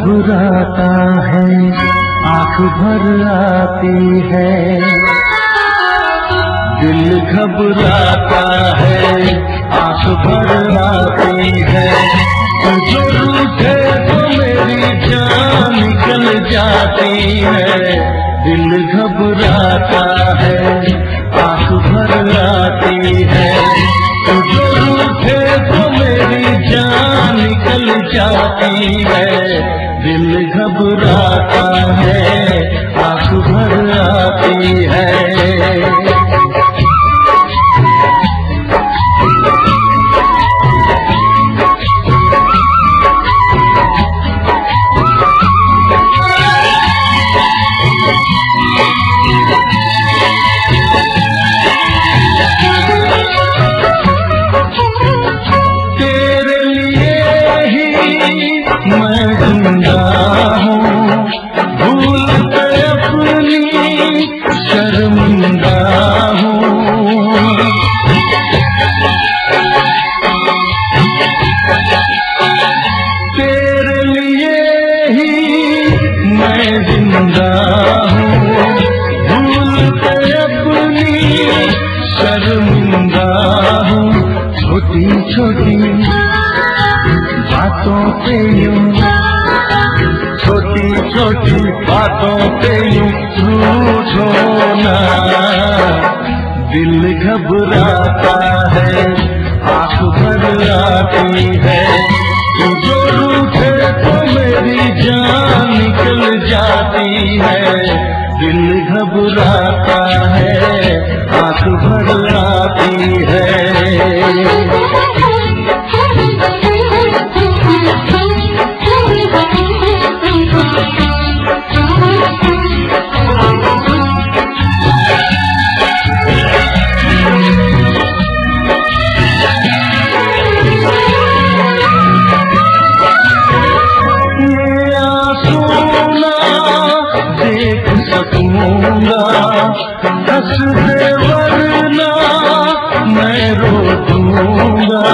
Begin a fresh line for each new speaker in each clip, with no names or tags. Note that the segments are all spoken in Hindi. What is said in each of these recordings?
घबराता है, आंख भर आती है। दिल घबराता है, आंख भर आती है। जो रूठे तो मेरी जान निकल जाती है। दिल घबराता है, आंख भर आती है। जो रूठे तो मेरी जान निकल जाती है। दिल घबराता है, आंख भर आती है। छोटी छोटी बातों पे यूं, छोटी छोटी बातों पे यूं रूठो ना। दिल घबराता है, आंख भर आती है। जो रूठे तो मेरी जान निकल जाती है। दिल घबराता है, आंख भर आती है। हंस दे वरना मैं रो दूंगा।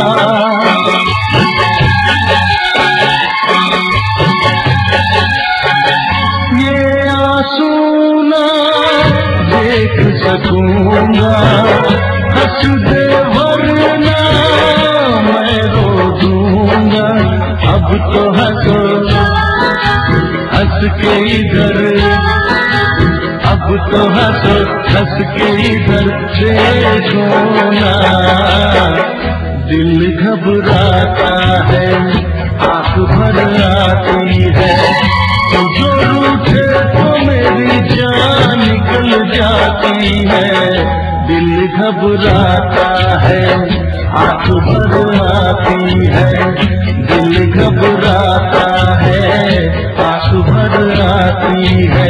ये आंसू ना देख सकूंगा। हंस दे वरना मैं रो दूंगा। अब तो हंसो, हंस के इधर, अब तो हंसो, हंस के इधर देखो ना। दिल घबराता है, आंख भर आती है। जो रूठे तो मेरी जान निकल जाती है। दिल घबराता है, आंख भर आती है। दिल घबराता है, आंख भर आती है।